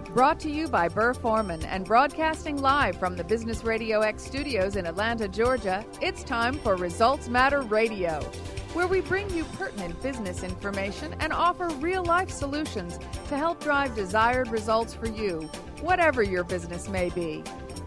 Brought to you by Burr Foreman and broadcasting live from the Business Radio X studios in Atlanta, Georgia, it's time for Results Matter Radio, where we bring you pertinent business information and offer real-life solutions to help drive desired results for you, whatever your business may be.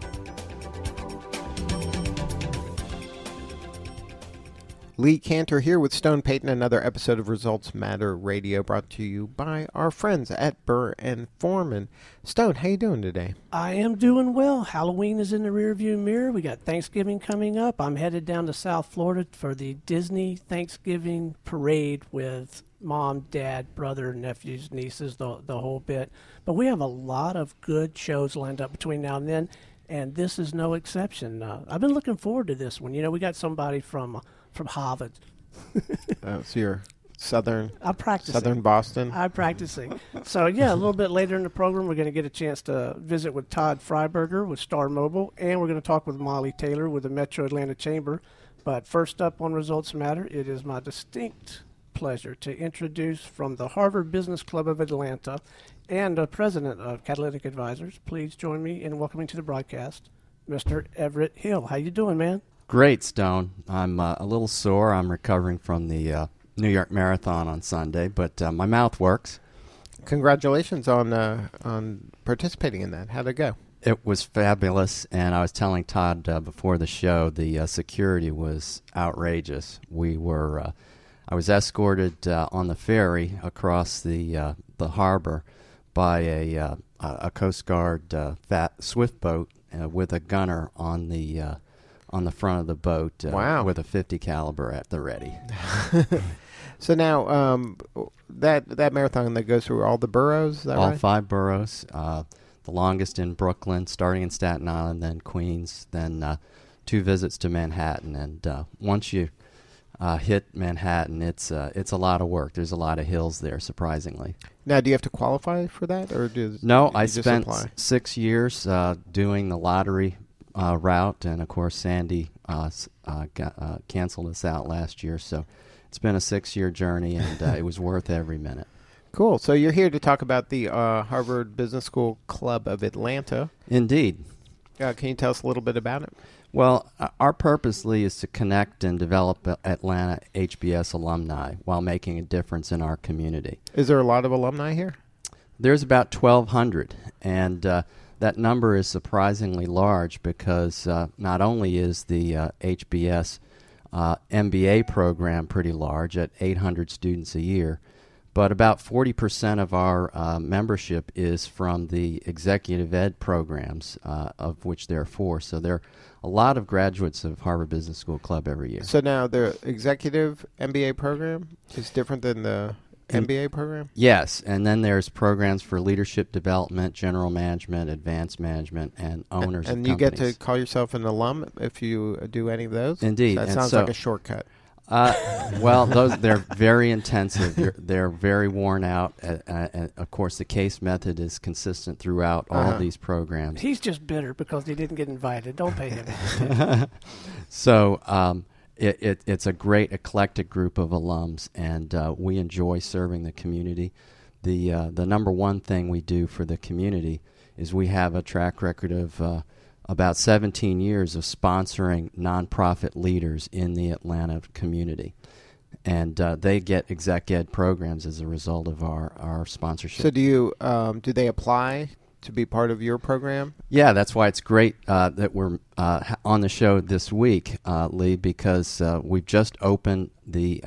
Lee Cantor here with Stone Payton, another episode of Results Matter Radio brought to you by our friends at Burr and Foreman. Stone, how you doing today? I am doing well. Halloween is in the rearview mirror. We got Thanksgiving coming up. I'm headed down to South Florida for the Disney Thanksgiving parade with mom, dad, brother, nephews, nieces, the whole bit. But we have a lot of good shows lined up between now and then, and this is no exception. I've been looking forward to this one. You know, we got somebody from Harvard. So you're I'm practicing. Southern Boston? I'm practicing. So, yeah, a little bit later in the program, we're going to get a chance to visit with Todd Freiberger with Star Mobile, and we're going to talk with Molly Taylor with the Metro Atlanta Chamber. But first up on Results Matter, it is my distinct pleasure to introduce from the Harvard Business Club of Atlanta and the president of Catalytic Advisors. Please join me in welcoming to the broadcast, Mr. Everett Hill. How you doing, man? Great, Stone. I'm a little sore. I'm recovering from the New York Marathon on Sunday, but my mouth works. Congratulations on participating in that. How'd it go? It was fabulous, and I was telling Todd before the show, the security was outrageous. I was escorted on the ferry across the harbor by a Coast Guard swift boat with a gunner on the front of the boat. Wow. With a .50 caliber at the ready. So now that marathon that goes through all the boroughs, is that all right? 5 boroughs. The longest in Brooklyn, starting in Staten Island, then Queens, then 2 visits to Manhattan. And once you hit Manhattan, it's a lot of work. There's a lot of hills there, surprisingly. Now, do you have to qualify for that, or No, do I you just spent apply? 6 years doing the lottery route, and of course Sandy canceled us out last year, so it's been a 6-year journey, and it was worth every minute. Cool. So you're here to talk about the Harvard Business School Club of Atlanta. Indeed. Can you tell us a little bit about it? Well, our purpose, Lee, is to connect and develop Atlanta HBS alumni while making a difference in our community. Is there a lot of alumni here? There's about 1,200, and that number is surprisingly large because not only is the HBS MBA program pretty large at 800 students a year, but about 40% of our membership is from the executive ed programs, of which there are 4. So there are a lot of graduates of Harvard Business School Club every year. So now the executive MBA program is different than the MBA program? Yes, and then there's programs for leadership development, general management, advanced management, and owners of companies. And you get to call yourself an alum if you do any of those? Indeed. That sounds like a shortcut. Well, they're very intensive. They're very worn out. And of course, the case method is consistent throughout all these programs. He's just bitter because he didn't get invited. Don't pay him attention. So it's a great eclectic group of alums, and we enjoy serving the community. The number one thing we do for the community is we have a track record of about 17 years of sponsoring nonprofit leaders in the Atlanta community. And they get exec ed programs as a result of our sponsorship. So do they apply to be part of your program? Yeah, that's why it's great that we're on the show this week, Lee, because we've just opened the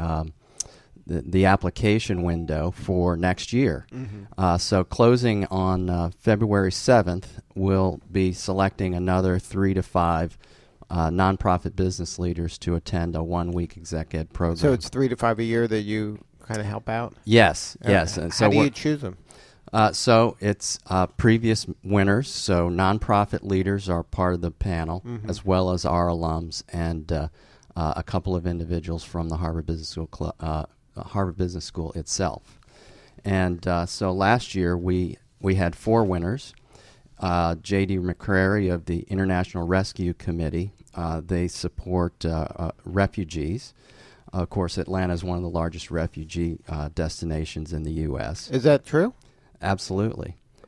application window for next year. Mm-hmm. So closing on February 7th, we'll be selecting another 3 to 5 nonprofit business leaders to attend a 1-week exec ed program. So it's 3 to 5 a year that you kind of help out? Yes, yes. And how do you choose them? So it's previous winners, so nonprofit leaders are part of the panel, as well as our alums and a couple of individuals from the Harvard Business School Harvard Business School itself. And so last year we had 4 winners. J.D. McCrary of the International Rescue Committee. They support refugees. Of course, Atlanta is one of the largest refugee destinations in the U.S. Is that true? Absolutely.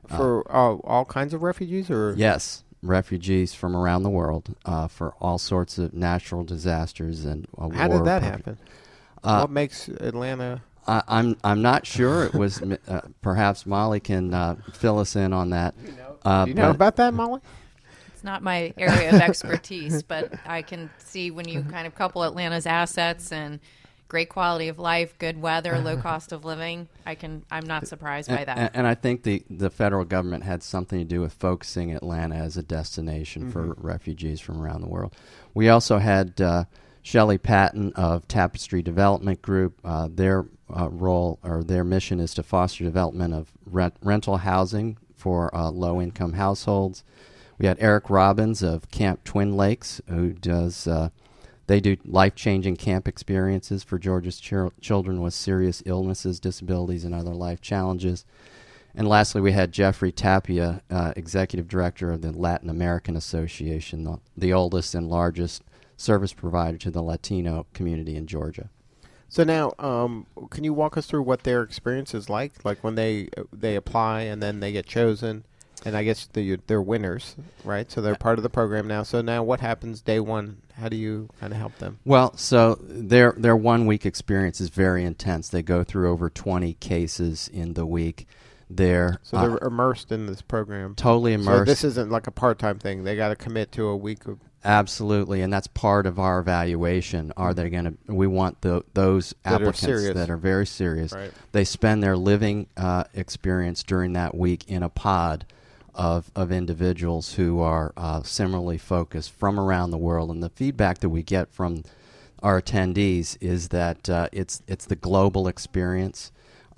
For all kinds of refugees, or Yes, refugees from around the world for all sorts of natural disasters and how war. did that happen? What makes Atlanta? I'm not sure. It was perhaps Molly can fill us in on that. Do you know about that, Molly? It's not my area of expertise, but I can see when you kind of couple Atlanta's assets and great quality of life, good weather, low cost of living, I'm not surprised by that. And I think the federal government had something to do with focusing Atlanta as a destination for refugees from around the world. We also had Shelley Patton of Tapestry Development Group. Their role or their mission is to foster development of rental housing for low-income households. We had Eric Robbins of Camp Twin Lakes, who does they do life-changing camp experiences for Georgia's children with serious illnesses, disabilities, and other life challenges. And lastly, we had Jeffrey Tapia, Executive Director of the Latin American Association, the oldest and largest service provider to the Latino community in Georgia. So now, can you walk us through what their experience is like when they apply and then they get chosen? And I guess they're winners, right? So they're part of the program now. So now what happens day one? How do you kind of help them? Well, so their 1 week experience is very intense. They go through over 20 cases in the week. They're immersed in this program. Totally immersed. So this isn't like a part-time thing. They got to commit to a week of... Absolutely, and that's part of our evaluation. Are they going to? We want those applicants that are very serious. Right. They spend their living experience during that week in a pod of individuals who are similarly focused from around the world. And the feedback that we get from our attendees is that it's the global experience,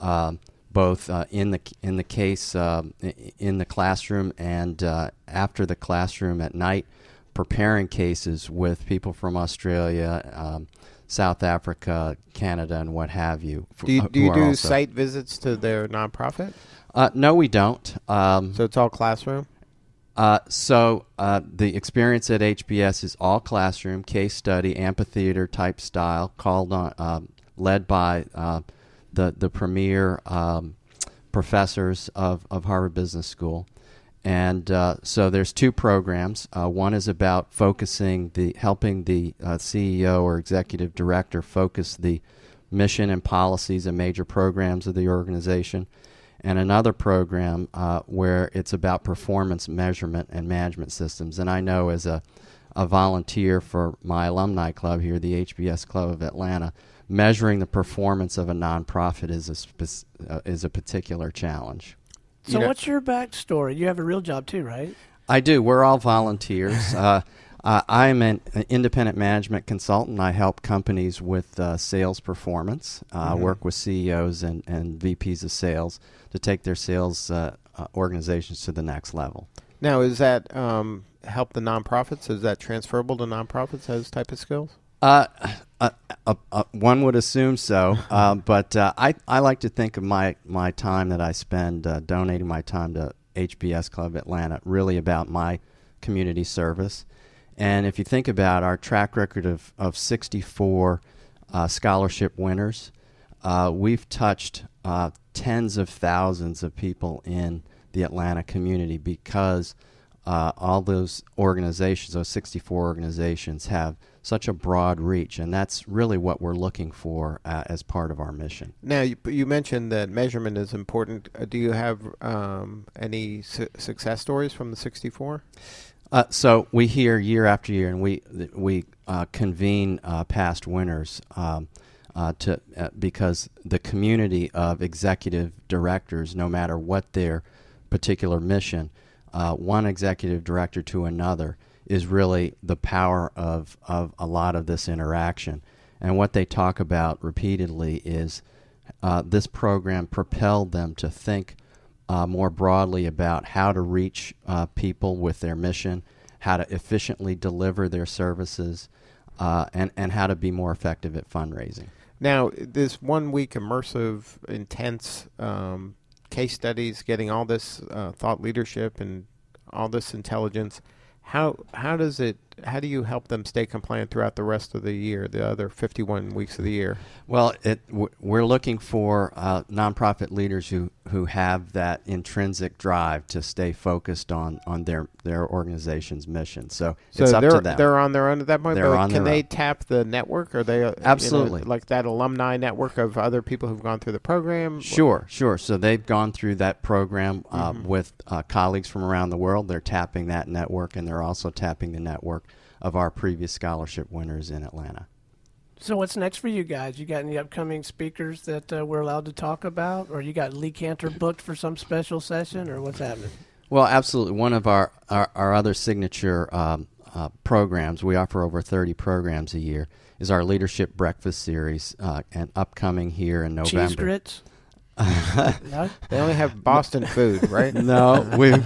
both in the case in the classroom and after the classroom at night, preparing cases with people from Australia, South Africa, Canada, and what have you. Do you do site visits to their nonprofit? No, we don't. So it's all classroom? So the experience at HBS is all classroom, case study, amphitheater type style, led by the premier professors of Harvard Business School. And so there's two programs. One is about helping the CEO or executive director focus the mission and policies and major programs of the organization. And another program where it's about performance measurement and management systems. And I know as a volunteer for my alumni club here, the HBS Club of Atlanta, measuring the performance of a nonprofit is a particular challenge. So what's your backstory? You have a real job too, right? I do. We're all volunteers. I'm an independent management consultant. I help companies with sales performance. I work with CEOs and VPs of sales to take their sales organizations to the next level. Now, is that help the nonprofits? Is that transferable to nonprofits, those type of skills? One would assume so, but I like to think of my time that I spend donating my time to HBS Club Atlanta really about my community service. And if you think about our track record of 64 scholarship winners, we've touched tens of thousands of people in the Atlanta community because all those organizations, those 64 organizations, have such a broad reach, and that's really what we're looking for as part of our mission. Now, you mentioned that measurement is important. Do you have any success stories from the 64? So we hear year after year, and we convene past winners because the community of executive directors, no matter what their particular mission, one executive director to another is really the power of a lot of this interaction. And what they talk about repeatedly is this program propelled them to think more broadly about how to reach people with their mission, how to efficiently deliver their services, and how to be more effective at fundraising. Now, this 1 week immersive, intense case studies, getting all this thought leadership and all this intelligence, how does it how do you help them stay compliant throughout the rest of the year, the other 51 weeks of the year? Well, we're looking for nonprofit leaders who have that intrinsic drive to stay focused on their organization's mission. So it's up to them. They're on their own at that point. They're but on can their they own. tap the network? Are they Absolutely like that alumni network of other people who've gone through the program? Sure. So they've gone through that program with colleagues from around the world. They're tapping that network, and they're also tapping the network of our previous scholarship winners in Atlanta. So what's next for you guys? You got any upcoming speakers that we're allowed to talk about, or you got Lee Cantor booked for some special session, or what's happening? Well, absolutely. One of our other signature programs, we offer over 30 programs a year, is our Leadership Breakfast Series, and upcoming here in November. Cheese grits? No? They only have Boston food, right? No, we've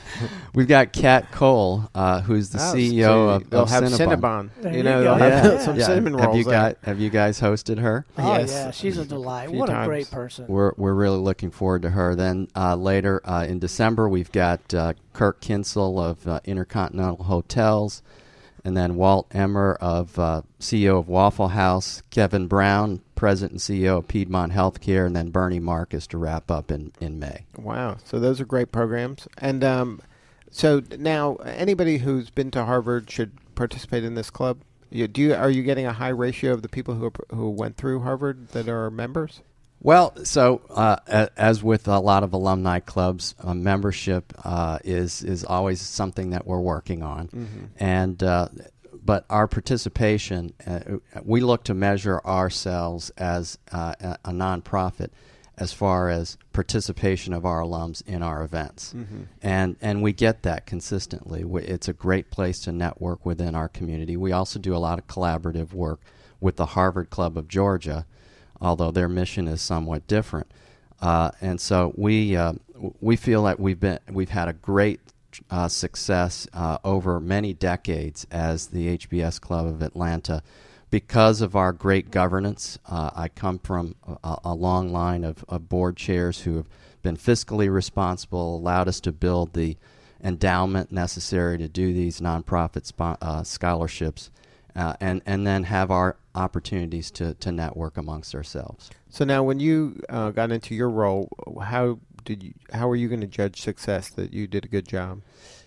got Kat Cole, who's the CEO they'll of have Cinnabon. There you you know, go. they'll have Yeah. some Yeah. cinnamon rolls. Have you guys hosted her? Oh, Yes. yeah, she's a delight. Few What times. a great person. We're really looking forward to her. Then later in December, we've got Kirk Kinsel of Intercontinental Hotels, and then Walt Emmer of CEO of Waffle House, Kevin Brown, President and CEO of Piedmont Healthcare, and then Bernie Marcus to wrap up in May. Wow. So those are great programs. And so now anybody who's been to Harvard should participate in this club. Are you getting a high ratio of the people who went through Harvard that are members? Well, so as with a lot of alumni clubs, membership is always something that we're working on, and but our participation, we look to measure ourselves as a nonprofit as far as participation of our alums in our events, and we get that consistently. It's a great place to network within our community. We also do a lot of collaborative work with the Harvard Club of Georgia, although their mission is somewhat different. And so we feel that we've had a great success over many decades as the HBS Club of Atlanta because of our great governance. I come from a long line of board chairs who have been fiscally responsible, allowed us to build the endowment necessary to do these nonprofit scholarships, and then have our opportunities to network amongst ourselves. So now when you got into your role, how are you going to judge success that you did a good job?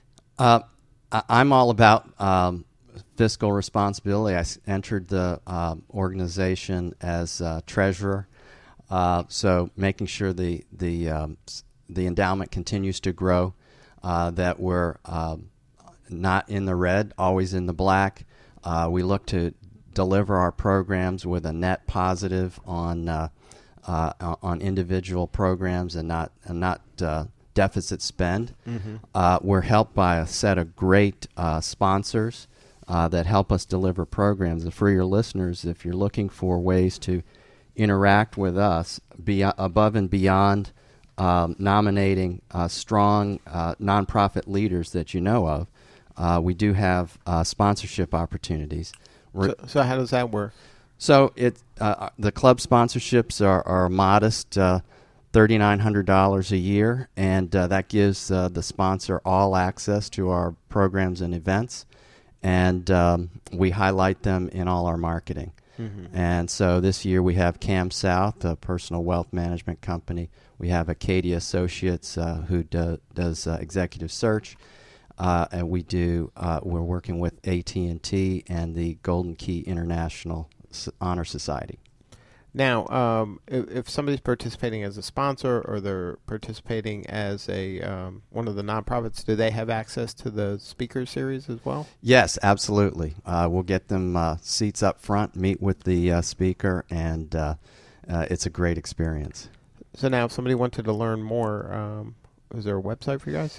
I'm all about fiscal responsibility. I entered the organization as treasurer, so making sure the endowment continues to grow, that we're not in the red, always in the black. We look to deliver our programs with a net positive on individual programs and not deficit spend. We're helped by a set of great sponsors that help us deliver programs. And for your listeners, if you're looking for ways to interact with us above and beyond nominating strong nonprofit leaders that you know of, we do have sponsorship opportunities. So how does that work? So the club sponsorships are modest, $3,900 a year, and that gives the sponsor all access to our programs and events, and we highlight them in all our marketing. And so this year we have Cam South, a personal wealth management company. We have Acadia Associates, who does executive search. And we're working with AT&T and the Golden Key International Honor Society. Now, if somebody's participating as a sponsor or they're participating as a one of the nonprofits, do they have access to the speaker series as well? Yes, absolutely. We'll get them seats up front, meet with the speaker, and it's a great experience. So now if somebody wanted to learn more, is there a website for you guys?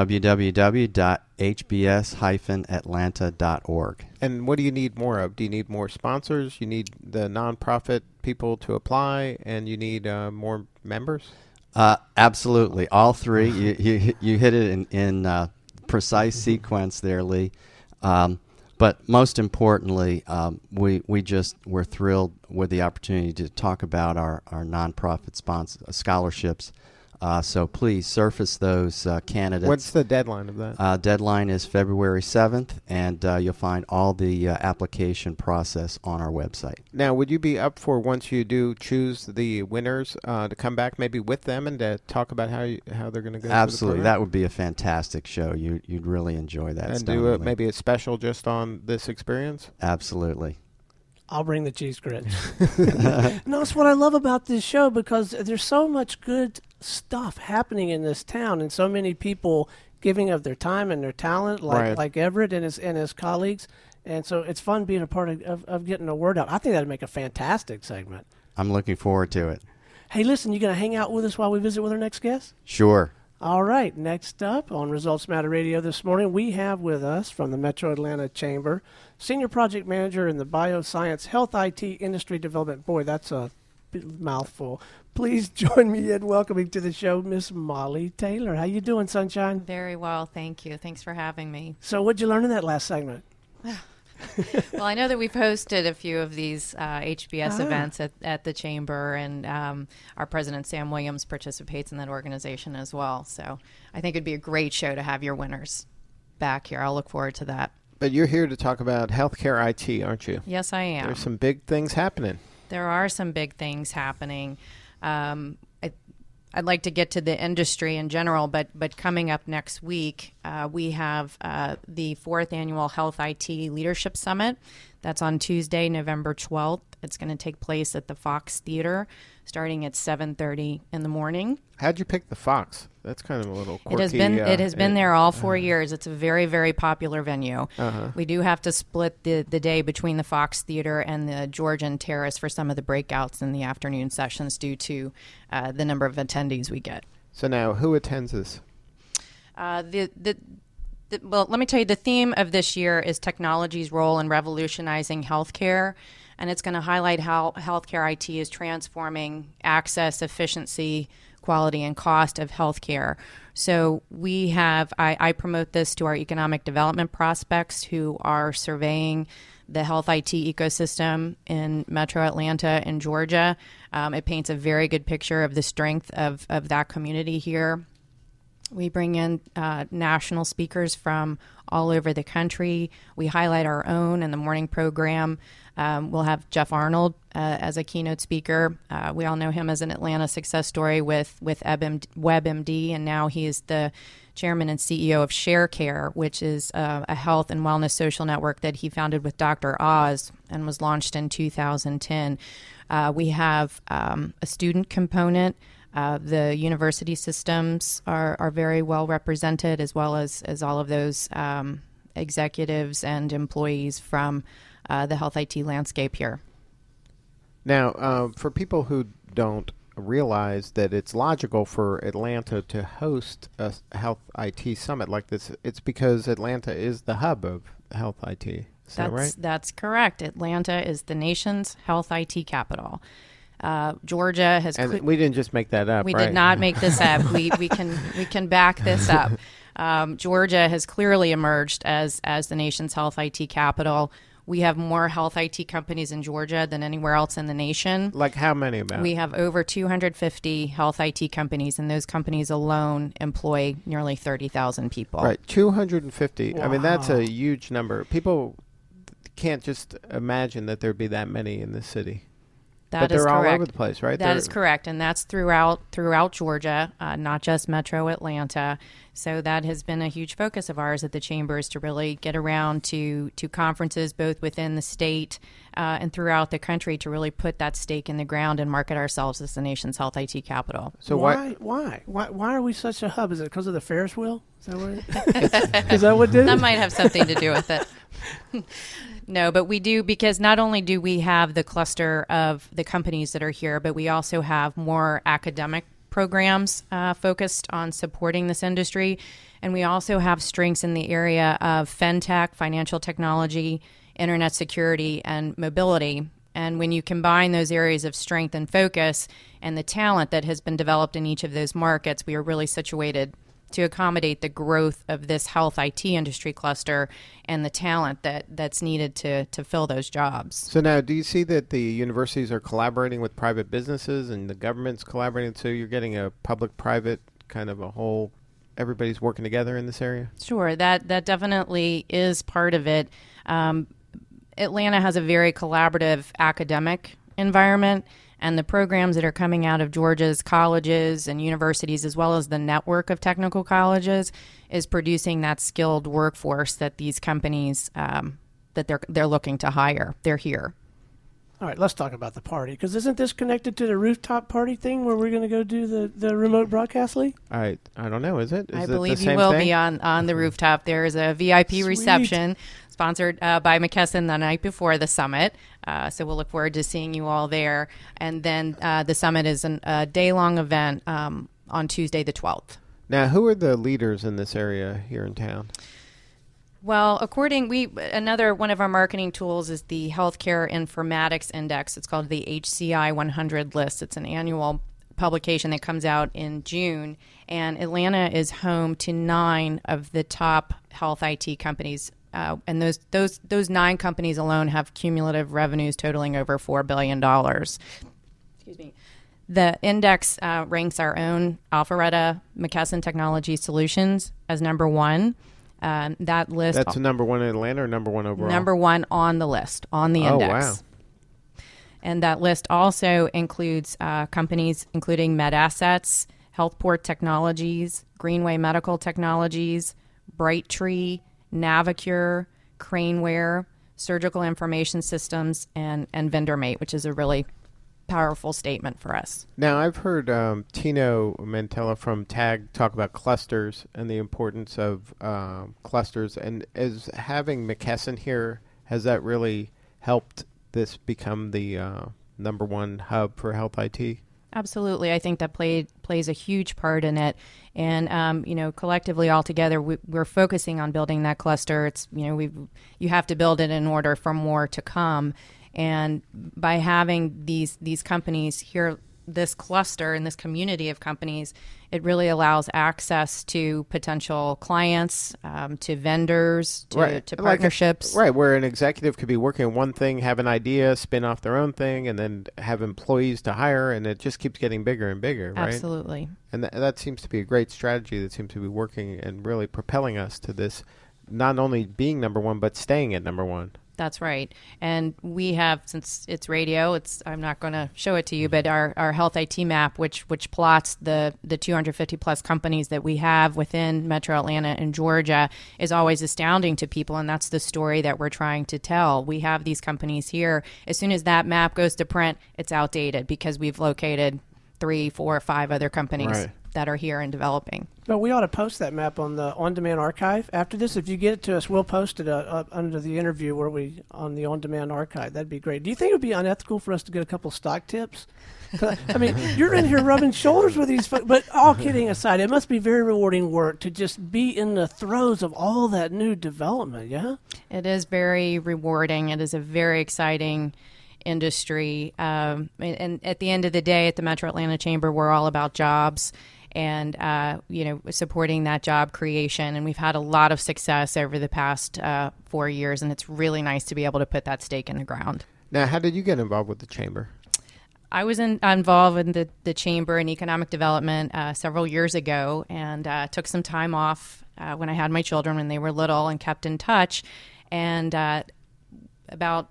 www.hbs-atlanta.org. And what do you need more of? Do you need more sponsors? You need the nonprofit people to apply, and you need more members? Absolutely, all three. You hit it in precise sequence there, Lee. But most importantly, we're thrilled with the opportunity to talk about our nonprofit scholarships. So please surface those candidates. What's the deadline of that? Deadline is February 7th, and you'll find all the application process on our website. Now, would you be up for, once you do choose the winners, to come back maybe with them and to talk about how they're going to go? Absolutely. That would be a fantastic show. You'd really enjoy that. And do maybe a special just on this experience? Absolutely. I'll bring the cheese grits. No, that's what I love about this show, because there's so much good stuff happening in this town, and so many people giving of their time and their talent, like Everett and his colleagues. And so it's fun being a part of getting the word out. I think that'd make a fantastic segment. I'm looking forward to it. Hey, listen, you going to hang out with us while we visit with our next guest? Sure. All right, next up on Results Matter Radio this morning, we have with us from the Metro Atlanta Chamber, Senior Project Manager in the Bioscience Health IT Industry Development. Boy, that's a mouthful. Please join me in welcoming to the show Miss Molly Taylor. How you doing, Sunshine? Very well, thank you. Thanks for having me. So what'd you learn in that last segment? Well, I know that we've hosted a few of these HBS events at the Chamber, and our president, Sam Williams, participates in that organization as well. So I think it'd be a great show to have your winners back here. I'll look forward to that. But you're here to talk about healthcare IT, aren't you? Yes, I am. There's some big things happening. There are some big things happening. I'd like to get to the industry in general, but coming up next week, we have the 4th Annual Health IT Leadership Summit. That's on Tuesday, November 12th. It's going to take place at the Fox Theater, starting at 7:30 in the morning. How'd you pick the Fox? That's kind of a little quirky. It has been there all 4 years. It's a very, very popular venue. We do have to split the day between the Fox Theater and the Georgian Terrace for some of the breakouts in the afternoon sessions due to the number of attendees we get. So now, who attends this? Well, let me tell you, the theme of this year is technology's role in revolutionizing healthcare, and it's going to highlight how healthcare IT is transforming access, efficiency, quality, and cost of healthcare. So we have, I promote this to our economic development prospects who are surveying the health IT ecosystem in Metro Atlanta and Georgia. It paints a very good picture of the strength of that community here. We bring in national speakers from all over the country. We highlight our own in the morning program. We'll have Jeff Arnold as a keynote speaker. We all know him as an Atlanta success story with WebMD, and now he is the chairman and CEO of ShareCare, which is a health and wellness social network that he founded with Dr. Oz and was launched in 2010. We have a student component. The university systems are very well represented, as well as all of those executives and employees from the health IT landscape here. Now, for people who don't realize that it's logical for Atlanta to host a health IT summit like this, it's because Atlanta is the hub of health IT. Is that right? That's correct. Atlanta is the nation's health IT capital. Georgia has. And we didn't just make that up. We right? did not make this up. we can back this up. Georgia has clearly emerged as the nation's health IT capital. We have more health IT companies in Georgia than anywhere else in the nation. Like how many about? We have over 250 health IT companies, and those companies alone employ nearly 30,000 people. Right, 250. Wow. I mean, that's a huge number. People can't just imagine that there'd be that many in this city. But they're correct. all over the place, right? That is correct, and that's throughout Georgia, not just Metro Atlanta. So that has been a huge focus of ours at the Chamber, is to really get around to conferences both within the state and throughout the country to really put that stake in the ground and market ourselves as the nation's health IT capital. So why are we such a hub? Is it because of the Ferris wheel? Is that what is that what did it? That might have something to do with it. No, but we do, because not only do we have the cluster of the companies that are here, but we also have more academic programs focused on supporting this industry. And we also have strengths in the area of fintech, financial technology, internet security, and mobility. And when you combine those areas of strength and focus and the talent that has been developed in each of those markets, we are really situated to accommodate the growth of this health IT industry cluster and the talent that's needed to fill those jobs. So now, do you see that the universities are collaborating with private businesses and the government's collaborating, so you're getting a public-private kind of a whole, everybody's working together in this area? Sure, that definitely is part of it. Atlanta has a very collaborative academic environment, and the programs that are coming out of Georgia's colleges and universities, as well as the network of technical colleges, is producing that skilled workforce that these companies that they're looking to hire. They're here. All right, let's talk about the party, because isn't this connected to the rooftop party thing where we're going to go do the remote broadcast league? I don't know. Is it? I believe you will be on the rooftop. There is a VIP reception sponsored by McKesson the night before the summit. So we'll look forward to seeing you all there. And then the summit is a day-long event on Tuesday the 12th. Now, who are the leaders in this area here in town? Well, another one of our marketing tools is the Healthcare Informatics Index. It's called the HCI 100 list. It's an annual publication that comes out in June, and Atlanta is home to 9 of the top health IT companies. And those 9 companies alone have cumulative revenues totaling over $4 billion. Excuse me. The index ranks our own Alpharetta McKesson Technology Solutions as number 1. That list. That's number 1 in Atlanta or number 1 overall? Number 1 on the list, on the index. Oh, wow. And that list also includes companies including MedAssets, HealthPort Technologies, Greenway Medical Technologies, Brightree, Navicure, Craneware, Surgical Information Systems, and VendorMate, which is a really powerful statement for us. Now, I've heard Tino Mantella from TAG talk about clusters and the importance of clusters. And as having McKesson here, has that really helped this become the number 1 hub for health IT? Absolutely. I think that plays a huge part in it. And, collectively all together, we're focusing on building that cluster. It's, you have to build it in order for more to come. And by having these companies here, this cluster and this community of companies, it really allows access to potential clients, to vendors, to partnerships. Right, where an executive could be working on one thing, have an idea, spin off their own thing, and then have employees to hire, and it just keeps getting bigger and bigger, right? Absolutely. And that seems to be a great strategy that seems to be working and really propelling us to this, not only being number 1, but staying at number 1. That's right. And we have, since it's radio, I'm not going to show it to you, but our health IT map, which plots the 250 plus companies that we have within Metro Atlanta and Georgia, is always astounding to people. And that's the story that we're trying to tell. We have these companies here. As soon as that map goes to print, it's outdated because we've located 3, 4, 5 other companies that are here and developing. But we ought to post that map on the on-demand archive after this. If you get it to us, we'll post it under the interview on the on-demand archive. That'd be great. Do you think it would be unethical for us to get a couple stock tips? I mean, you're in here rubbing shoulders with these folks. But all kidding aside, it must be very rewarding work to just be in the throes of all that new development, yeah? It is very rewarding. It is a very exciting industry. And at the end of the day, at the Metro Atlanta Chamber, we're all about jobs and, supporting that job creation. And we've had a lot of success over the past 4 years, and it's really nice to be able to put that stake in the ground. Now, how did you get involved with the Chamber? I was involved in the Chamber in economic development several years ago, and took some time off when I had my children when they were little, and kept in touch. And about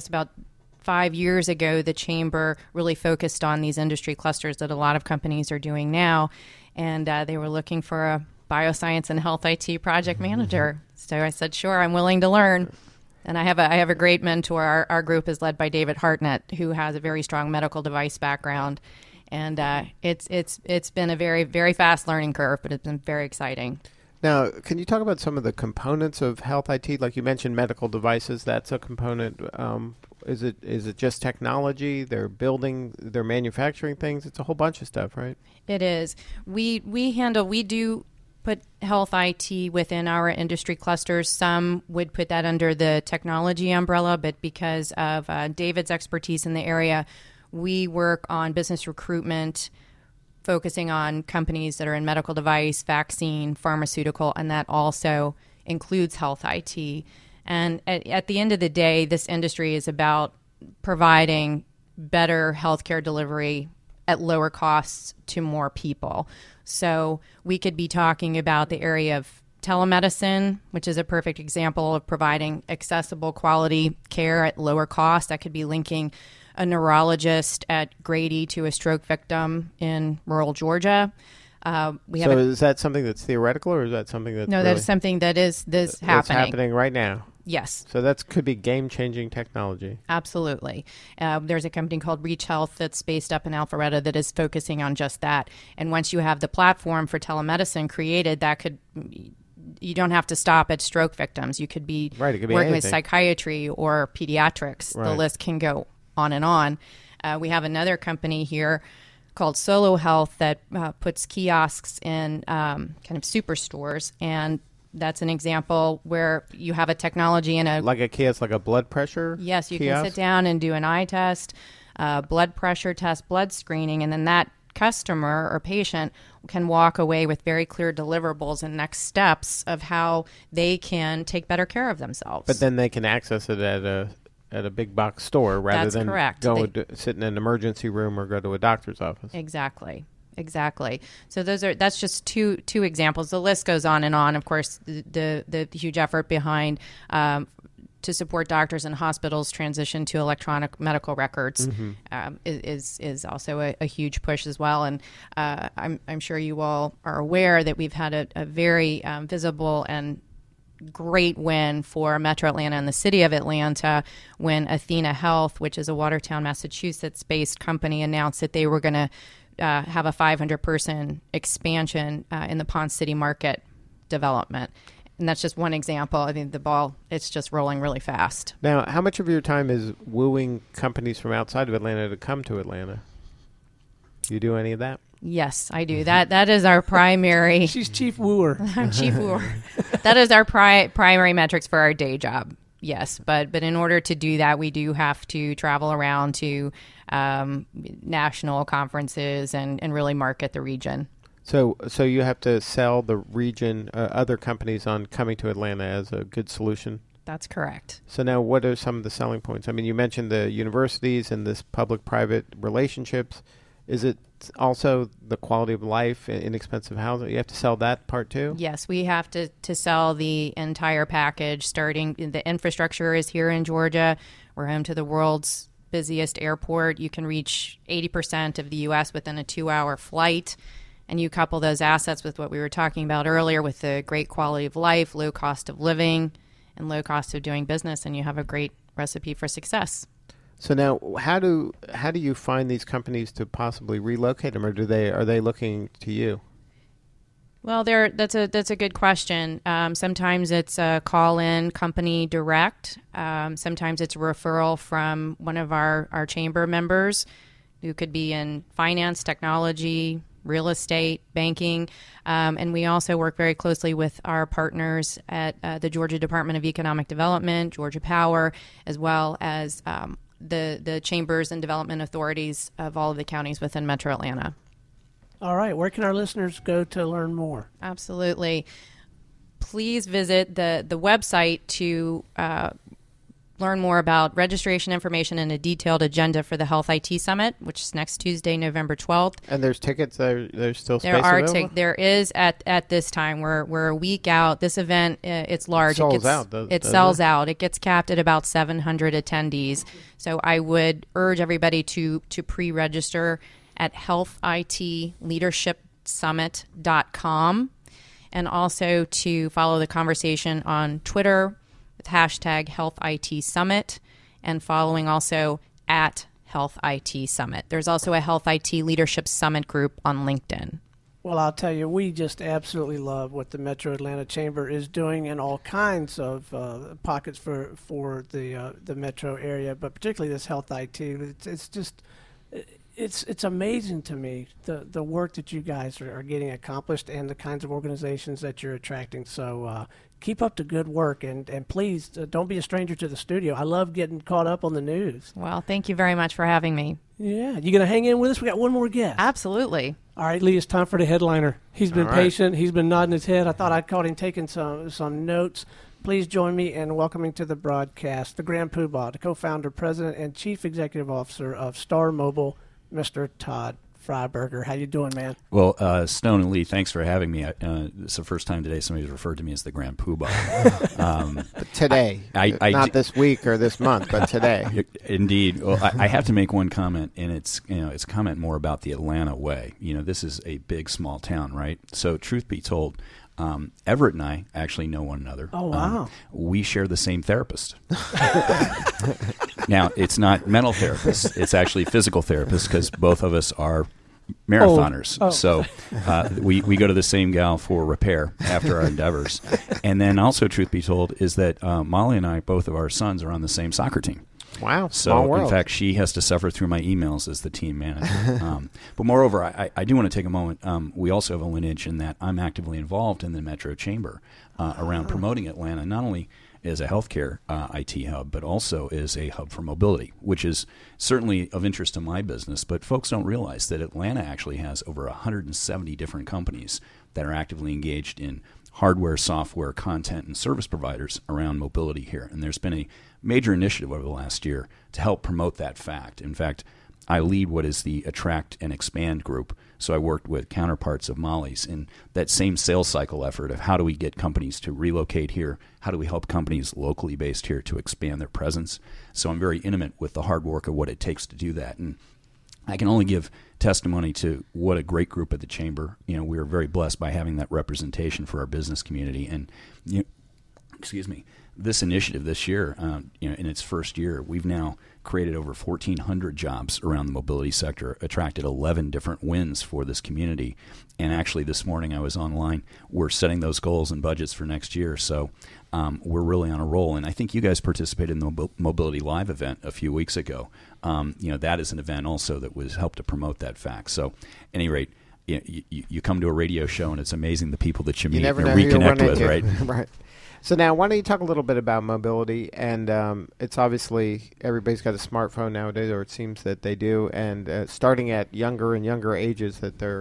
5 years ago, the Chamber really focused on these industry clusters that a lot of companies are doing now. And they were looking for a bioscience and health IT project manager. So I said, sure, I'm willing to learn. And I have a great mentor. Our group is led by David Hartnett, who has a very strong medical device background. And it's been a very, very fast learning curve, but it's been very exciting. Now, can you talk about some of the components of health IT? Like you mentioned medical devices, that's a component. Is it just technology? They're manufacturing things? It's a whole bunch of stuff, right? It is. We do put health IT within our industry clusters. Some would put that under the technology umbrella, but because of David's expertise in the area, we work on business recruitment, focusing on companies that are in medical device, vaccine, pharmaceutical, and that also includes health IT. And at the end of the day, this industry is about providing better healthcare delivery at lower costs to more people. So we could be talking about the area of telemedicine, which is a perfect example of providing accessible quality care at lower cost. That could be linking a neurologist at Grady to a stroke victim in rural Georgia. Is that something that's theoretical, or is that something that's that's something that is that's happening right now? Yes. So that could be game-changing technology. Absolutely. There's a company called Reach Health that's based up in Alpharetta that is focusing on just that. And once you have the platform for telemedicine created, you don't have to stop at stroke victims. You could be working with psychiatry or pediatrics. Right. The list can go on and on. We have another company here called Solo Health that puts kiosks in kind of superstores, and that's an example where you have a technology in like a kiosk, like a blood pressure. Yes, you kiosk? can sit down and do an eye test, blood pressure test, blood screening, and then that customer or patient can walk away with very clear deliverables and next steps of how they can take better care of themselves. But then they can access it at a big box store rather than sit in an emergency room or go to a doctor's office. Exactly. So that's just two examples. The list goes on and on. Of course, the huge effort behind to support doctors and hospitals transition to electronic medical records is also a huge push as well. And I'm sure you all are aware that we've had a very visible and great win for Metro Atlanta and the city of Atlanta when Athena Health, which is a Watertown, Massachusetts-based company, announced that they were going to have a 500-person expansion in the Ponce City market development. And that's just one example. I mean, it's just rolling really fast. Now, how much of your time is wooing companies from outside of Atlanta to come to Atlanta? Do you do any of that? Yes, I do. That is our primary. She's chief wooer. I'm chief wooer. That is our primary metrics for our day job. Yes, but in order to do that, we do have to travel around to national conferences and really market the region. So you have to sell the region, other companies on coming to Atlanta as a good solution? That's correct. So now what are some of the selling points? I mean, you mentioned the universities and this public-private relationships. Is it also the quality of life, inexpensive housing? You have to sell that part too? Yes, we have to sell the entire package, starting the infrastructure is here in Georgia. We're home to the world's busiest airport. You can reach 80% of the U.S. within a 2-hour flight. And you couple those assets with what we were talking about earlier with the great quality of life, low cost of living, and low cost of doing business, and you have a great recipe for success. So now, how do you find these companies to possibly relocate them, or are they looking to you? Well, that's a good question. Sometimes it's a call-in company direct. Sometimes it's a referral from one of our chamber members, who could be in finance, technology, real estate, banking, and we also work very closely with our partners at the Georgia Department of Economic Development, Georgia Power, as well as the chambers and development authorities of all of the counties within Metro Atlanta. All right. Where can our listeners go to learn more? Absolutely. Please visit the website to learn more about registration information and a detailed agenda for the Health IT Summit, which is next Tuesday, November 12th. And there's tickets. There's still space available? There is at this time. We're a week out. This event, it's large. It sells out. It gets capped at about 700 attendees. So I would urge everybody to pre-register at healthitleadershipsummit.com, and also to follow the conversation on Twitter with hashtag Health IT Summit, and following also at Health IT Summit. There's also a Health IT Leadership Summit group on LinkedIn. Well, I'll tell you, we just absolutely love what the Metro Atlanta Chamber is doing in all kinds of pockets for the metro area, but particularly this Health IT. It's just it's amazing to me the work that you guys are getting accomplished and the kinds of organizations that you're attracting. So keep up the good work, and please don't be a stranger to the studio. I love getting caught up on the news. Well, thank you very much for having me. Yeah. You going to hang in with us? We got one more guest. Absolutely. All right, Lee, it's time for the headliner. He's been All right. patient. He's been nodding his head. I thought I'd caught him taking some notes. Please join me in welcoming to the broadcast the Grand Poobah, the co-founder, president, and chief executive officer of Star Mobile, Mr. Todd Freiberger. How you doing, man? Well, Stone and Lee, thanks for having me. It's the first time today somebody's referred to me as the Grand Poobah. Today, I not this week or this month, but today. Indeed. Well, I have to make one comment, and it's a comment more about the Atlanta way. This is a big, small town, right? So, truth be told, Everett and I actually know one another. Oh, wow. We share the same therapist. Now, it's not mental therapists. It's actually physical therapists because both of us are marathoners. Oh. So we go to the same gal for repair after our endeavors. And then also, truth be told, is that Molly and I, both of our sons, are on the same soccer team. Wow, small So, world. in fact, she has to suffer through my emails as the team manager. But moreover, I do want to take a moment. We also have a lineage in that I'm actively involved in the Metro Chamber around promoting Atlanta, not only as a healthcare IT hub, but also as a hub for mobility, which is certainly of interest to my business. But folks don't realize that Atlanta actually has over 170 different companies that are actively engaged in hardware, software, content, and service providers around mobility here. And there's been a major initiative over the last year to help promote that fact. In fact, I lead what is the Attract and Expand group. So I worked with counterparts of Molly's in that same sales cycle effort of how do we get companies to relocate here? How do we help companies locally based here to expand their presence? So I'm very intimate with the hard work of what it takes to do that. And I can only give testimony to what a great group at the Chamber. We are very blessed by having that representation for our business community. And, this initiative this year, in its first year, we've now created over 1,400 jobs around the mobility sector, attracted 11 different wins for this community. And actually this morning I was online. We're setting those goals and budgets for next year. So we're really on a roll. And I think you guys participated in the Mobility Live event a few weeks ago. That is an event also that was helped to promote that fact. So at any rate, you come to a radio show and it's amazing the people that you meet and reconnect with, right? Right. So now, why don't you talk a little bit about mobility? And it's obviously everybody's got a smartphone nowadays, or it seems that they do. And starting at younger and younger ages,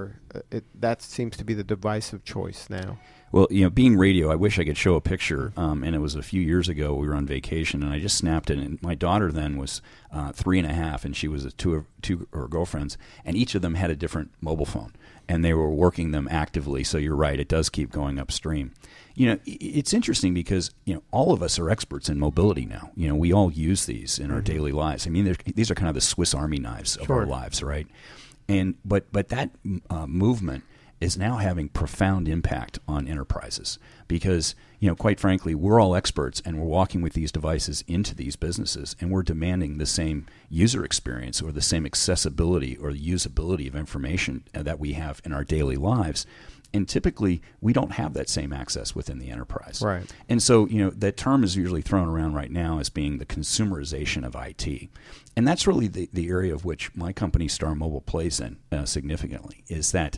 that seems to be the device of choice now. Well, being radio, I wish I could show a picture. And it was a few years ago. We were on vacation, and I just snapped it. And my daughter then was 3.5, and she was with two of her girlfriends, and each of them had a different mobile phone, and they were working them actively. So you're right; it does keep going upstream. It's interesting because, all of us are experts in mobility now. We all use these in our daily lives. I mean, these are kind of the Swiss Army knives of our lives, right? But that movement is now having profound impact on enterprises because, quite frankly, we're all experts and we're walking with these devices into these businesses and we're demanding the same user experience or the same accessibility or the usability of information that we have in our daily lives. And typically, we don't have that same access within the enterprise. Right. And so, that term is usually thrown around right now as being the consumerization of IT. And that's really the area of which my company, Star Mobile, plays in significantly, is that,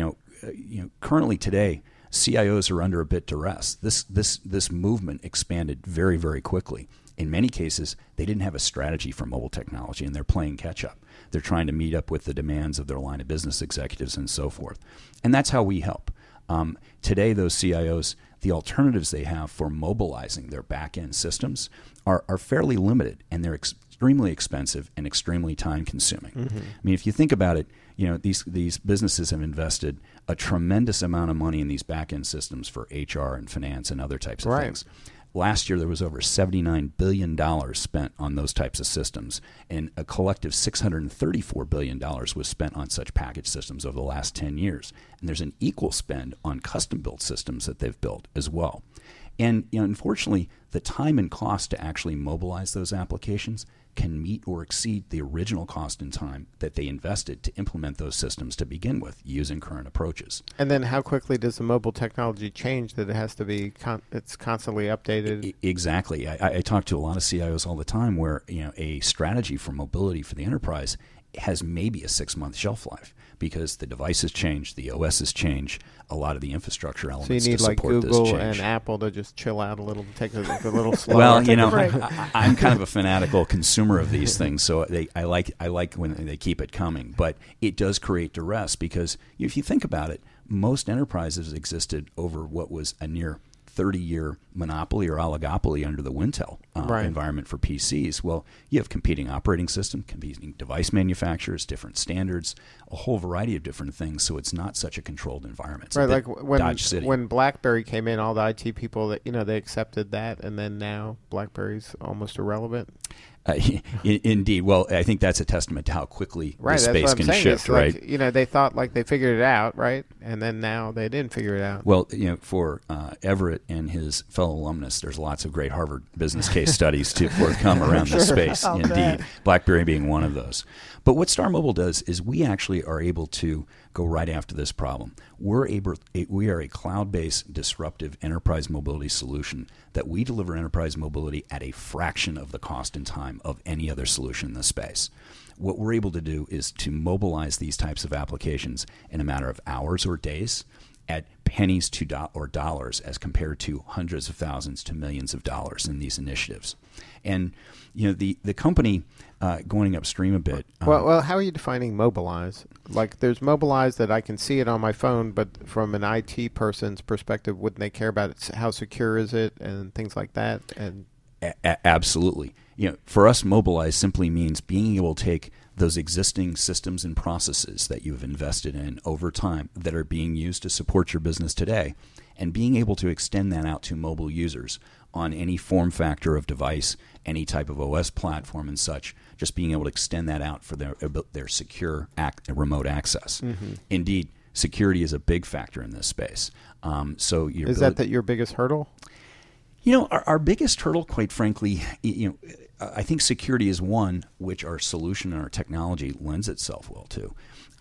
currently today, CIOs are under a bit duress. This movement expanded very, very quickly. In many cases, they didn't have a strategy for mobile technology, and they're playing catch-up. They're trying to meet up with the demands of their line of business executives and so forth. And that's how we help. Today, those CIOs, the alternatives they have for mobilizing their back-end systems are fairly limited, and they're extremely expensive and extremely time-consuming. Mm-hmm. I mean, if you think about it, these businesses have invested a tremendous amount of money in these back-end systems for HR and finance and other types of things. Last year, there was over $79 billion spent on those types of systems, and a collective $634 billion was spent on such package systems over the last 10 years. And there's an equal spend on custom-built systems that they've built as well. And unfortunately, the time and cost to actually mobilize those applications can meet or exceed the original cost and time that they invested to implement those systems to begin with using current approaches. And then how quickly does the mobile technology change that it has to be it's constantly updated? Exactly. I talk to a lot of CIOs all the time where a strategy for mobility for the enterprise has maybe a 6-month shelf life because the devices change, the OSs change, a lot of the infrastructure elements So you need to like support Google this change. and Apple to just chill out a little, take a little slower. Well, Take a break. I'm kind of a fanatical consumer of these things, so I like when they keep it coming. But it does create duress because if you think about it, most enterprises existed over what was a near 30-year monopoly or oligopoly under the Wintel Right. environment for PCs. Well, you have competing operating system, competing device manufacturers, different standards, a whole variety of different things. So it's not such a controlled environment. It's a Right, bit like when Dodge City. when BlackBerry came in, all the IT people that they accepted that, and then now BlackBerry's almost irrelevant. Indeed. Well, I think that's a testament to how quickly Right, the that's space what I'm can saying. shift, It's right? like, they thought like they figured it out, right, and then now they didn't figure it out. Well, for Everett and his fellow alumnus, there's lots of great Harvard business case studies to forthcome around this space. I'll Indeed, bet. BlackBerry being one of those. But what Star Mobile does is we actually are able to go right after this problem. We are a cloud-based disruptive enterprise mobility solution that we deliver enterprise mobility at a fraction of the cost and time of any other solution in the space. What we're able to do is to mobilize these types of applications in a matter of hours or days at pennies to or dollars as compared to hundreds of thousands to millions of dollars in these initiatives. And the company going upstream a bit. Well, how are you defining mobilize? Like, there's mobilize that I can see it on my phone, but from an IT person's perspective, wouldn't they care about it? How secure is it and things like that? And Absolutely. For us, mobilize simply means being able to take those existing systems and processes that you've invested in over time that are being used to support your business today and being able to extend that out to mobile users on any form factor of device, any type of OS platform and such, just being able to extend that out for their secure remote access. Mm-hmm. Indeed, security is a big factor in this space. So is that your biggest hurdle? Our biggest hurdle, quite frankly, I think security is one which our solution and our technology lends itself well to.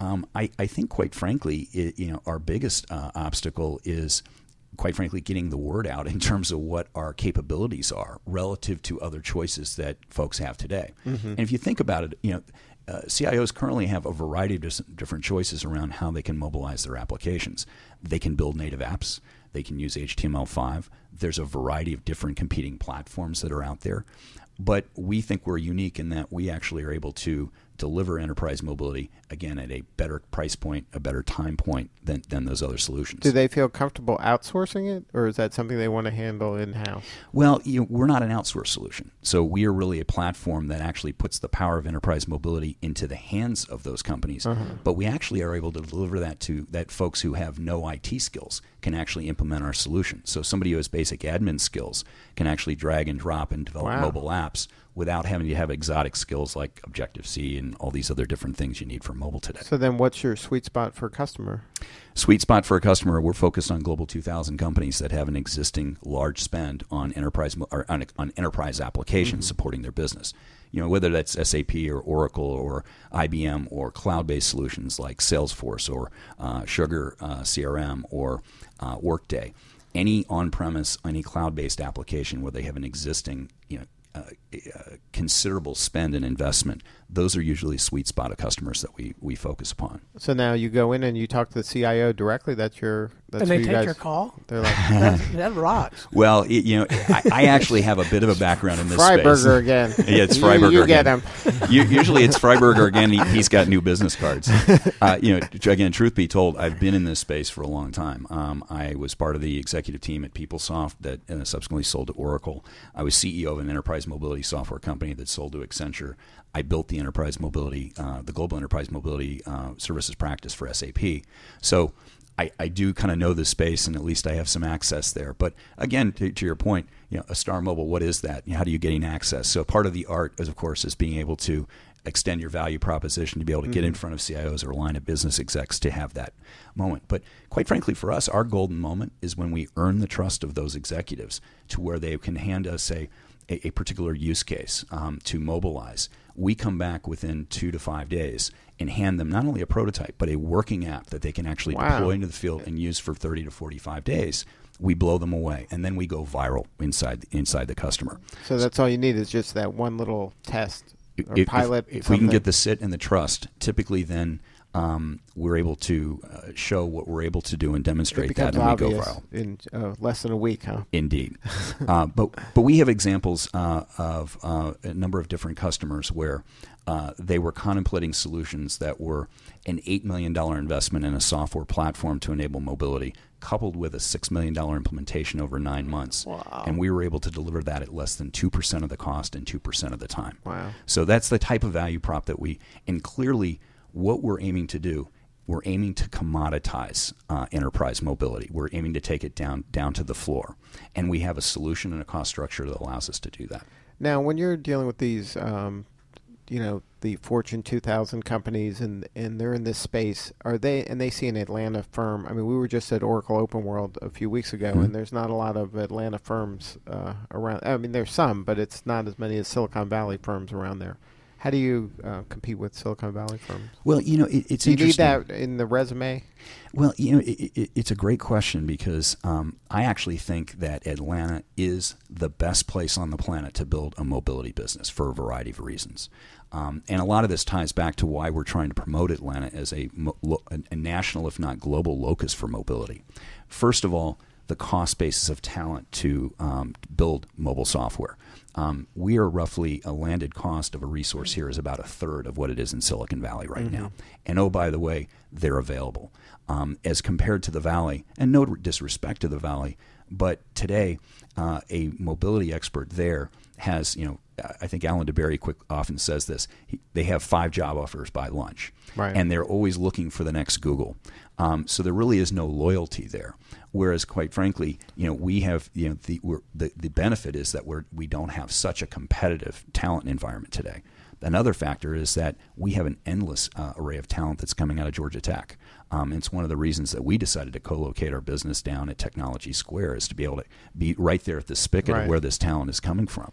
I think, quite frankly, our biggest obstacle is, quite frankly, getting the word out in terms of what our capabilities are relative to other choices that folks have today. Mm-hmm. And if you think about it, CIOs currently have a variety of different choices around how they can mobilize their applications. They can build native apps. They can use HTML5. There's a variety of different competing platforms that are out there. But we think we're unique in that we actually are able to deliver enterprise mobility, again, at a better price point, a better time point than those other solutions. Do they feel comfortable outsourcing it, or is that something they want to handle in-house? Well, we're not an outsourced solution. So we are really a platform that actually puts the power of enterprise mobility into the hands of those companies. Uh-huh. But we actually are able to deliver that to that folks who have no IT skills can actually implement our solution. So somebody who has basic admin skills can actually drag and drop and develop mobile apps without having to have exotic skills like Objective-C and all these other different things you need for mobile today. So then what's your sweet spot for a customer? Sweet spot for a customer, we're focused on Global 2000 companies that have an existing large spend on enterprise on enterprise applications supporting their business. Whether that's SAP or Oracle or IBM or cloud-based solutions like Salesforce or Sugar CRM or Workday. Any on-premise, any cloud-based application where they have an existing, considerable spend and investment, those are usually a sweet spot of customers that we focus upon. So now you go in and you talk to the CIO directly. That's and they take your call. They're like, that rocks. Well, I actually have a bit of a background in this space. Freiberger again. Yeah, it's Freiberger you again. Get him. Usually it's Freiberger again. He's got new business cards. Again, truth be told, I've been in this space for a long time. I was part of the executive team at PeopleSoft that subsequently sold to Oracle. I was CEO of an enterprise mobility software company that sold to Accenture. I built the enterprise mobility, the global enterprise mobility services practice for SAP. So I do kind of know this space, and at least I have some access there. But again, to your point, a Star Mobile, what is that? How do you gain access? So part of the art, is, of course, is being able to extend your value proposition to be able to get in front of CIOs or line of business execs to have that moment. But quite frankly, for us, our golden moment is when we earn the trust of those executives to where they can hand us a particular use case to mobilize. We come back within 2 to 5 days and hand them not only a prototype, but a working app that they can actually deploy into the field and use for 30 to 45 days. We blow them away, and then we go viral inside the customer. So that's all you need is just that one little test. pilot if we can get the sit and the trust, typically then we're able to show what we're able to do and demonstrate that, and we go viral in less than a week, huh? Indeed. But we have examples of a number of different customers where they were contemplating solutions that were an $8 million investment in a software platform to enable mobility, coupled with a $6 million implementation over 9 months. Wow. And we were able to deliver that at less than 2% of the cost and 2% of the time. Wow. So that's the type of value prop that and clearly what we're aiming to do, we're aiming to commoditize enterprise mobility. We're aiming to take it down to the floor. And we have a solution and a cost structure that allows us to do that. Now, when you're dealing with these, the Fortune 2000 companies, and they're in this space, they see an Atlanta firm. I mean, we were just at Oracle Open World a few weeks ago, and there's not a lot of Atlanta firms around. I mean, there's some, but it's not as many as Silicon Valley firms around there. How do you compete with Silicon Valley firms? Well, it's do you interesting. need that in the resume? Well, it's a great question because I actually think that Atlanta is the best place on the planet to build a mobility business for a variety of reasons. And a lot of this ties back to why we're trying to promote Atlanta as a national, if not global, locus for mobility. First of all, the cost basis of talent to build mobile software. We are roughly a landed cost of a resource here is about a third of what it is in Silicon Valley right now. And oh, by the way, they're available. As compared to the Valley, and no disrespect to the Valley, but today a mobility expert there has, I think Alan DeBerry often says this, they have 5 job offers by lunch. Right. And they're always looking for the next Google. So there really is no loyalty there. Whereas, quite frankly, we have the benefit is that we don't have such a competitive talent environment today. Another factor is that we have an endless array of talent that's coming out of Georgia Tech. It's one of the reasons that we decided to co-locate our business down at Technology Square is to be able to be right there at the spigot of where this talent is coming from.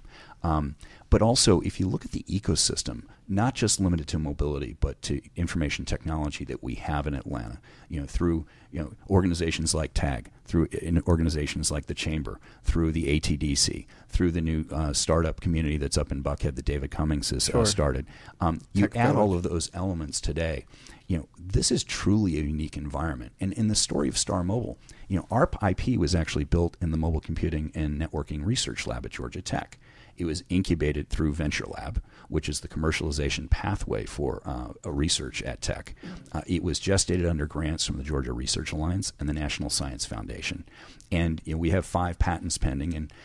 But also, if you look at the ecosystem, not just limited to mobility, but to information technology that we have in Atlanta, through organizations like TAG, through organizations like the Chamber, through the ATDC, through the new startup community that's up in Buckhead that David Cummings has started. You add all of those elements today, this is truly a unique environment. And in the story of Star Mobile, our IP was actually built in the Mobile Computing and Networking Research Lab at Georgia Tech. It was incubated through Venture Lab, which is the commercialization pathway for research at Tech. It was gestated under grants from the Georgia Research Alliance and the National Science Foundation. And we have 5 patents pending. And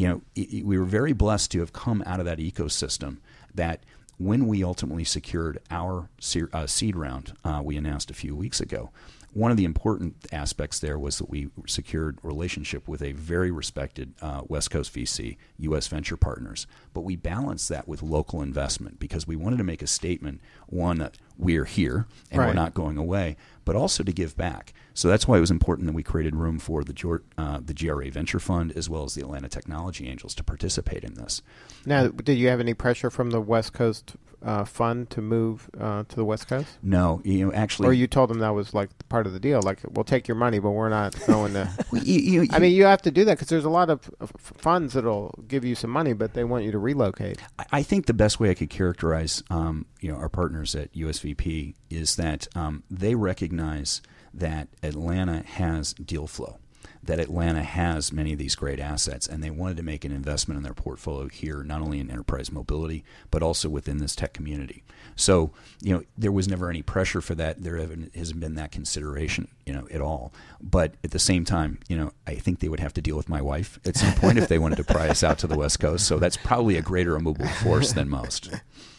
we were very blessed to have come out of that ecosystem that when we ultimately secured our seed round, we announced a few weeks ago, one of the important aspects there was that we secured a relationship with a very respected West Coast VC, U.S. Venture Partners. But we balanced that with local investment because we wanted to make a statement, one, that we're here and we're not going away, but also to give back. So that's why it was important that we created room for the GRA Venture Fund as well as the Atlanta Technology Angels to participate in this. Now, did you have any pressure from the West Coast fund to move to the West Coast? No, actually. Or you told them that was like part of the deal, like we'll take your money, but we're not going to. I mean, you have to do that because there's a lot of funds that'll give you some money, but they want you to relocate. I think the best way I could characterize, our partners at USVP is that they recognize that Atlanta has deal flow, that Atlanta has many of these great assets, and they wanted to make an investment in their portfolio here, not only in enterprise mobility, but also within this tech community. So, there was never any pressure for that. There hasn't been that consideration, at all. But at the same time, I think they would have to deal with my wife at some point if they wanted to pry us out to the West Coast. So that's probably a greater immovable force than most.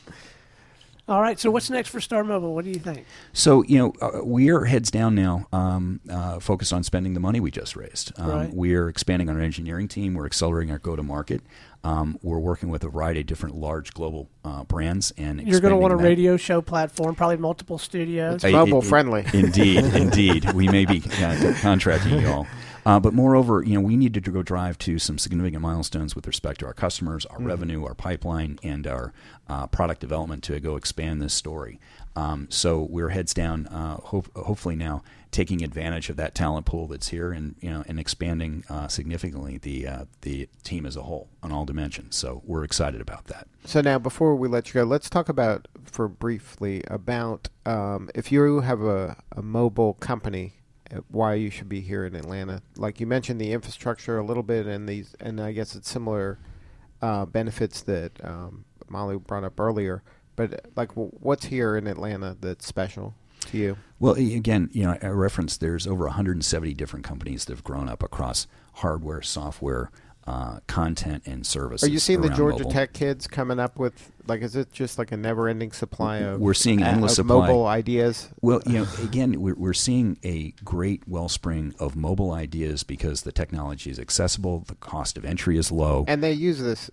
All right, so what's next for Star Mobile? What do you think? So, we are heads down now, focused on spending the money we just raised. We're expanding our engineering team. We're accelerating our go-to-market. We're working with a variety of different large global brands. And you're going to want a radio show platform, probably multiple studios. It's mobile-friendly. Indeed. We may be contracting you all. But moreover, we need to go drive to some significant milestones with respect to our customers, our revenue, our pipeline, and our product development to go expand this story. So we're heads down, hopefully now, taking advantage of that talent pool that's here, and and expanding significantly the team as a whole on all dimensions. So we're excited about that. So now, before we let you go, let's talk about briefly about if you have a mobile company, why you should be here in Atlanta. Like you mentioned, the infrastructure a little bit, and I guess it's similar benefits that Molly brought up earlier. But like, what's here in Atlanta that's special to you? Well, again, I referenced there's over 170 different companies that have grown up across hardware, software, content, and services. Are you seeing the Georgia mobile. Tech kids coming up with, like, is it just like a never-ending supply of We're seeing endless supply. Mobile ideas? Well, again, we're seeing a great wellspring of mobile ideas because the technology is accessible, the cost of entry is low. And they use this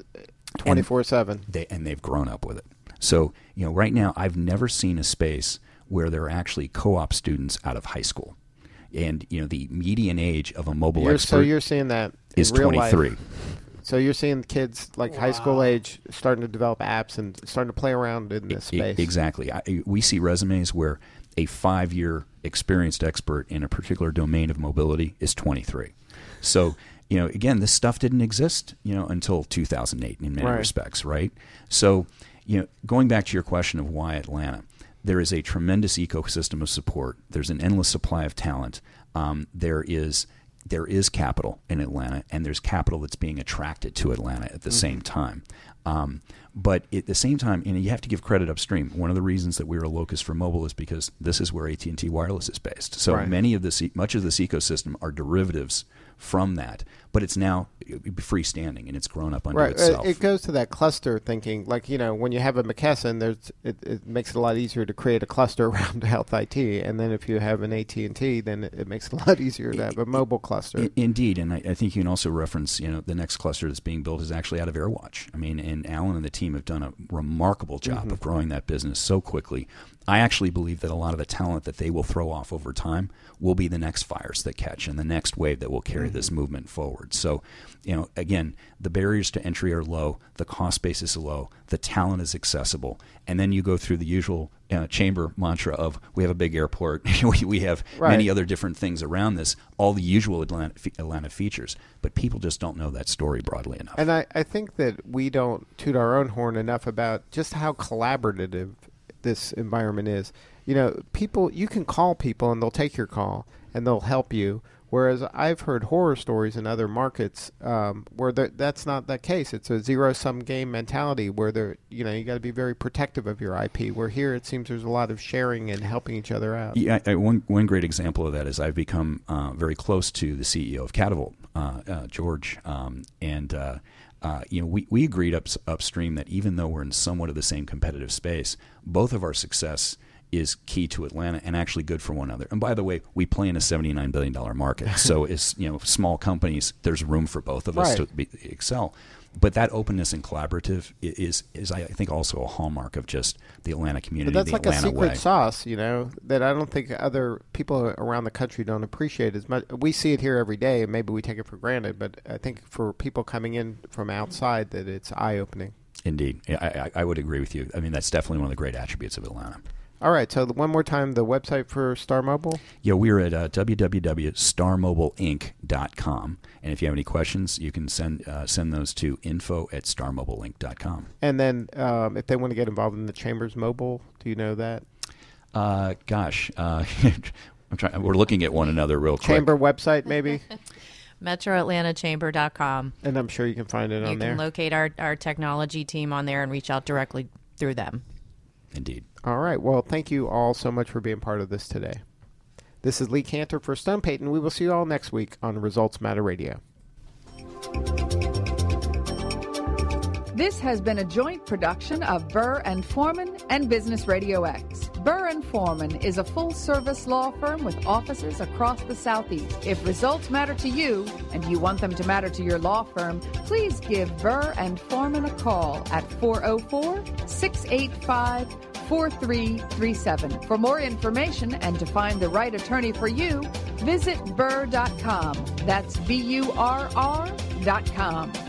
24/7. And they've grown up with it. So, right now, I've never seen a space where there are actually co-op students out of high school. And, the median age of a mobile expert So you're seeing that in is real 23. life. So you're seeing kids like high school age starting to develop apps and starting to play around in this space. Exactly. We see resumes where a 5-year experienced expert in a particular domain of mobility is 23. So, again, this stuff didn't exist, until 2008 in many respects, right? So, going back to your question of why Atlanta, there is a tremendous ecosystem of support. There's an endless supply of talent. There is capital in Atlanta, and there's capital that's being attracted to Atlanta at the same time. But at the same time, you have to give credit upstream. One of the reasons that we're a locus for mobile is because this is where AT&T Wireless is based. So much of this ecosystem are derivatives from that, but it's now freestanding and it's grown up under itself. It goes to that cluster thinking, like, when you have a McKesson, it makes it a lot easier to create a cluster around health IT, and then if you have an AT&T, then it makes it a lot easier to have a mobile cluster. Indeed, and I think you can also reference, the next cluster that's being built is actually out of AirWatch. I mean, and Alan and the team have done a remarkable job of growing that business so quickly. I actually believe that a lot of the talent that they will throw off over time will be the next fires that catch and the next wave that will carry this movement forward. So, again, the barriers to entry are low, the cost base is low, the talent is accessible, and then you go through the usual chamber mantra of we have a big airport, we have many other different things around this, all the usual Atlanta features, but people just don't know that story broadly enough. And I think that we don't toot our own horn enough about just how collaborative this environment is. People, you can call people and they'll take your call and they'll help you. Whereas I've heard horror stories in other markets where that's not the case. It's a zero-sum game mentality where you got to be very protective of your IP. Where here it seems there's a lot of sharing and helping each other out. Yeah, one great example of that is I've become very close to the CEO of Catavolt, George, and we agreed upstream that even though we're in somewhat of the same competitive space, both of our success is key to Atlanta and actually good for one another. And by the way, we play in a $79 billion market. So as small companies, there's room for both of us to excel. But that openness and collaborative is I think also a hallmark of just the Atlanta community. But that's the like Atlanta a secret way. sauce, that I don't think other people around the country don't appreciate as much. We see it here every day, and maybe we take it for granted. But I think for people coming in from outside, that it's eye-opening. Indeed, I would agree with you. I mean, that's definitely one of the great attributes of Atlanta. All right, so one more time, the website for Star Mobile? Yeah, we're at www.starmobileinc.com. And if you have any questions, you can send those to info@starmobileinc.com. And then if they want to get involved in the Chambers Mobile, do you know that? I'm trying. We're looking at one another real quick. Chamber website, maybe? MetroAtlantaChamber.com. And I'm sure you can find it on there. You can locate our technology team on there and reach out directly through them. Indeed. All right. Well, thank you all so much for being part of this today. This is Lee Cantor for Stone Payton. We will see you all next week on Results Matter Radio. This has been a joint production of Burr and Foreman and Business Radio X. Burr and Foreman is a full-service law firm with offices across the Southeast. If results matter to you and you want them to matter to your law firm, please give Burr and Foreman a call at 404-685-4337. For more information and to find the right attorney for you, visit burr.com. That's BURR.com.